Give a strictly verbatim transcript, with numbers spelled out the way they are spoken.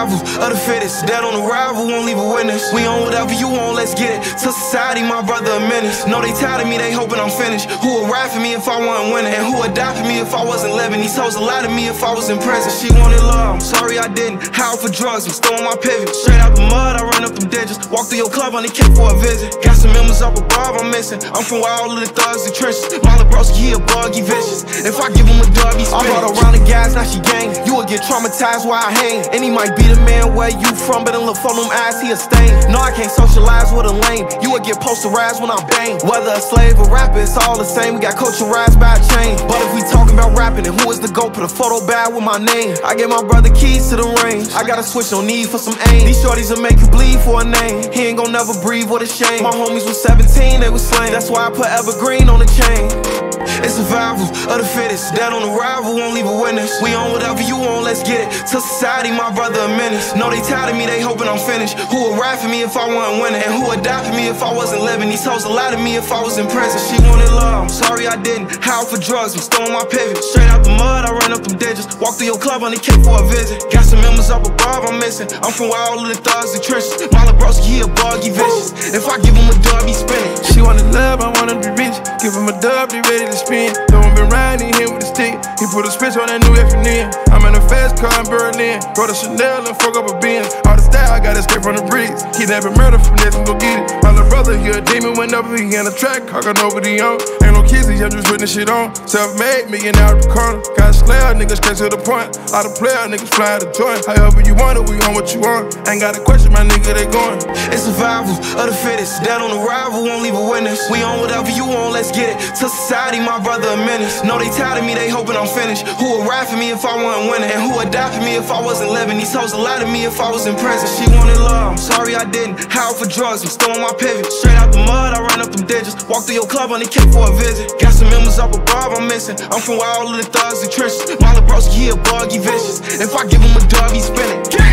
survival of the fittest. Dead on arrival, won't leave a witness. We on whatever you want, let's get it. To society, my brother a menace. Know they tired of me, they hoping I'm finished. Who would ride for me if I wasn't winning? And who would die for me if I wasn't living? These hoes a lot of me if I was in prison. She wanted love, I'm sorry I didn't. How for drugs, I'm still on my pivot. Straight out the mud, I run up them digits. Walk through your club, only came for a visit. Got some members up above, I'm missing. I'm from where all of the thugs and trenches. Mala Broski, he a bug, he vicious. If I give him a dub, he spin. I brought around the guys, now she gang. You will get traumatized while I hang. And he might be the man where you from, but in look for them eyes, he a stain. No, I can't socialize with a lame. You will get posterized when I bang. Whether a slave or rapper, it's all the same. We got culturized by a chain. But if we talking about rapping, and who is the GOAT, put a photo bag with my name. I gave my brother keys to the range. I got a switch, no need for some aim. These shorties will make you bleed for a name. He ain't gon' never breathe, what a shame. My homies was seventeen, they was slain. That's why I put Evergreen on the chain. It's survival of the fittest. Dead on arrival, won't leave a witness. We on whatever you want, let's get it. To society, my brother a menace. Know they tired of me, they hoping I'm finished. Who would ride for me if I wasn't winning? And who would die for me if I wasn't living? These hoes a lot of me if I was in prison. She wanted love, I'm sorry I didn't. How for drugs, I'm still on my pivot. Straight out the mud, I run up them digits. Walk through your club, only came for a visit. Got some members up above, I'm missing. I'm from where all of the thugs and trenches. Mala Broski, he a bug, he vicious. If I give him a dub, he spinning. She wanted love, I want him to be rich. Give him a dub, they ready to spin. Though I've been riding here with a stick. He put a switch on that new F and N. I'm in a fast car in Berlin. Brought a Chanel and fuck up a Benz. All the style, I got escape from the bricks. Kidnapping murder from this and go get it. My little brother, he a demon whenever he in a track. I got nobody on. Ain't no kids, I'm just putting this shit on. Self-made, million out of the corner. Got slayer, niggas straight to the point. All the player, niggas fly the joint. However you want it, we on what you want. Ain't got a question, my nigga, they going. It's survival of the fittest. Dead on arrival, won't leave a witness. We on whatever you want, let's get it. To society, my brother a menace. Know they tired of me, they hoping I'm finished. Who would ride for me if I wasn't winning? And who would die for me if I wasn't living? These hoes a lot of me if I was in prison. She wanted love, I'm sorry I didn't. How for drugs, I'm still on my pivot. Straight out the mud, I run up them digits. Walk through your club, only came for a visit. Got some members up above, I'm missing. I'm from where all of the thugs and trenches. Mala Broski, he a bug, he vicious. If I give him a dub, he spinning.